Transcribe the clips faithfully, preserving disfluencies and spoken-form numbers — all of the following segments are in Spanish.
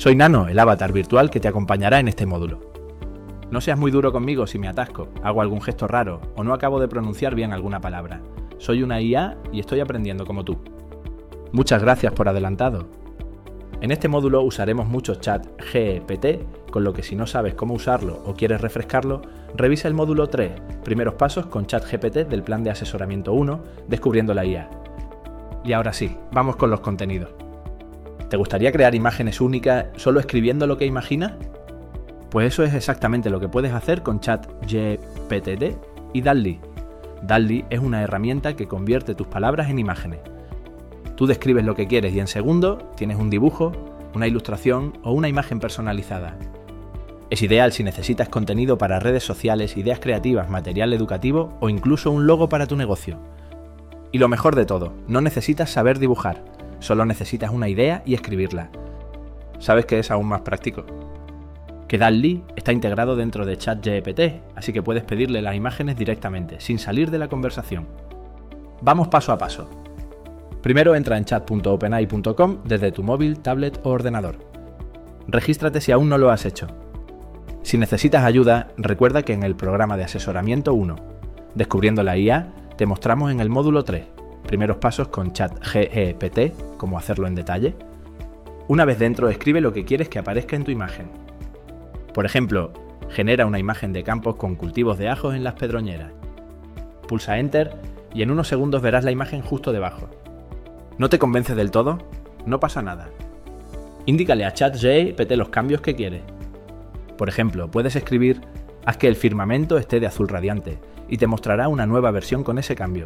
Soy Nano, el avatar virtual que te acompañará en este módulo. No seas muy duro conmigo si me atasco, hago algún gesto raro o no acabo de pronunciar bien alguna palabra. Soy una I A y estoy aprendiendo como tú. Muchas gracias por adelantado. En este módulo usaremos mucho Chat G P T, con lo que si no sabes cómo usarlo o quieres refrescarlo, revisa el módulo tres, primeros pasos con Chat G P T del plan de asesoramiento uno, descubriendo la I A. Y ahora sí, vamos con los contenidos. ¿Te gustaría crear imágenes únicas solo escribiendo lo que imaginas? Pues eso es exactamente lo que puedes hacer con Chat G P T y DALL-E. DALL-E es una herramienta que convierte tus palabras en imágenes. Tú describes lo que quieres y en segundos tienes un dibujo, una ilustración o una imagen personalizada. Es ideal si necesitas contenido para redes sociales, ideas creativas, material educativo o incluso un logo para tu negocio. Y lo mejor de todo, no necesitas saber dibujar, solo necesitas una idea y escribirla. ¿Sabes qué es aún más práctico? Que DALL-E está integrado dentro de Chat G P T, así que puedes pedirle las imágenes directamente, sin salir de la conversación. Vamos paso a paso. Primero entra en chat punto openai punto com desde tu móvil, tablet o ordenador. Regístrate si aún no lo has hecho. Si necesitas ayuda, recuerda que en el programa de asesoramiento uno, Descubriendo la I A, te mostramos en el módulo tres, primeros pasos con Chat G P T, cómo hacerlo en detalle. Una vez dentro, escribe lo que quieres que aparezca en tu imagen. Por ejemplo, genera una imagen de campos con cultivos de ajos en las pedroñeras. Pulsa Enter y en unos segundos verás la imagen justo debajo. ¿No te convence del todo? No pasa nada. Indícale a Chat G P T los cambios que quieres. Por ejemplo, puedes escribir «Haz que el firmamento esté de azul radiante» y te mostrará una nueva versión con ese cambio.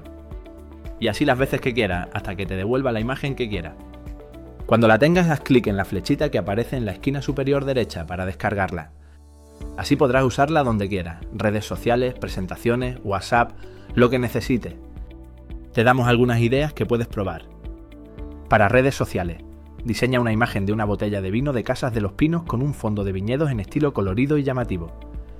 Y así las veces que quieras, hasta que te devuelva la imagen que quieras. Cuando la tengas, haz clic en la flechita que aparece en la esquina superior derecha para descargarla. Así podrás usarla donde quieras, redes sociales, presentaciones, WhatsApp, lo que necesites. Te damos algunas ideas que puedes probar. Para redes sociales, diseña una imagen de una botella de vino de Casas de los Pinos con un fondo de viñedos en estilo colorido y llamativo.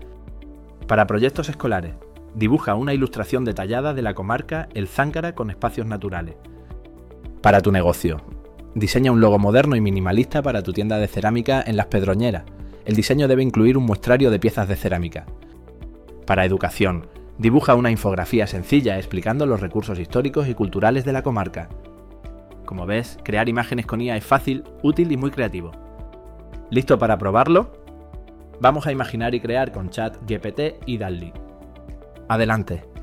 Para proyectos escolares, dibuja una ilustración detallada de la comarca El Záncara con espacios naturales. Para tu negocio, diseña un logo moderno y minimalista para tu tienda de cerámica en Las Pedroñeras. El diseño debe incluir un muestrario de piezas de cerámica. Para educación, dibuja una infografía sencilla explicando los recursos históricos y culturales de la comarca. Como ves, crear imágenes con I A es fácil, útil y muy creativo. ¿Listo para probarlo? Vamos a imaginar y crear con Chat G P T y DALL-E. Adelante.